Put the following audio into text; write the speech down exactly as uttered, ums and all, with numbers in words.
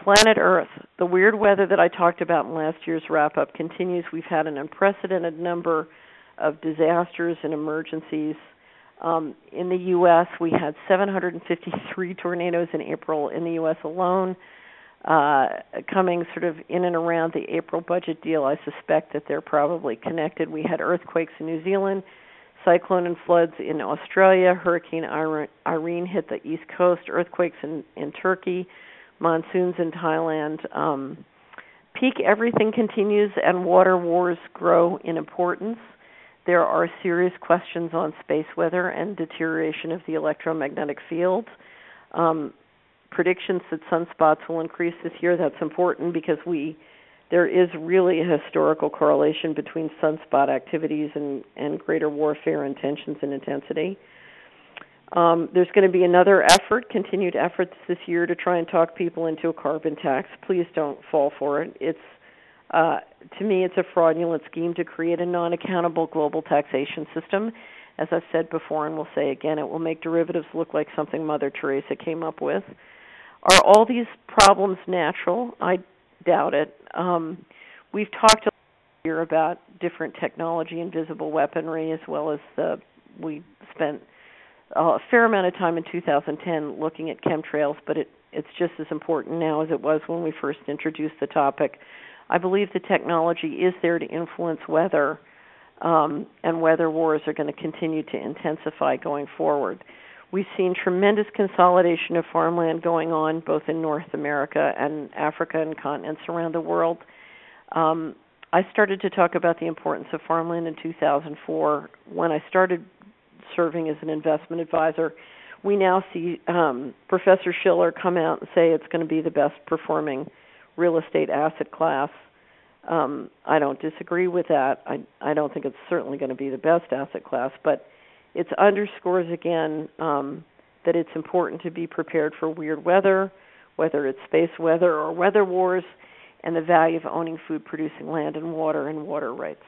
Planet Earth. The weird weather that I talked about in last year's wrap-up continues. We've had an unprecedented number of disasters and emergencies. Um, in the U S, we had seven hundred fifty-three tornadoes in April in the U S alone. Uh, coming sort of in and around the April budget deal, I suspect that they're probably connected. We had earthquakes in New Zealand, cyclone and floods in Australia, Hurricane Irene hit the East Coast, earthquakes in, in Turkey, monsoons in Thailand. Um, peak everything continues, and water wars grow in importance. There are serious questions on space weather and deterioration of the electromagnetic field. Um, predictions that sunspots will increase this year, that's important because we there is really a historical correlation between sunspot activities and, and greater warfare intentions and intensity. Um, there's going to be another effort, continued efforts this year to try and talk people into a carbon tax. Please don't fall for it. It's uh, to me, it's a fraudulent scheme to create a non-accountable global taxation system. As I've said before and will say again, it will make derivatives look like something Mother Teresa came up with. Are all these problems natural? I doubt it. Um, we've talked a lot here about different technology, invisible weaponry, as well as the, we spent a fair amount of time in two thousand ten looking at chemtrails, but it, it's just as important now as it was when we first introduced the topic. I believe the technology is there to influence weather, um, and weather wars are going to continue to intensify going forward. We've seen tremendous consolidation of farmland going on both in North America and Africa and continents around the world. Um, I started to talk about the importance of farmland in two thousand four. When I started serving as an investment advisor, we now see um, Professor Schiller come out and say it's going to be the best performing real estate asset class. Um, I don't disagree with that. I, I don't think it's certainly going to be the best asset class, but it underscores again um, that it's important to be prepared for weird weather, whether it's space weather or weather wars, and the value of owning food-producing land and water and water rights.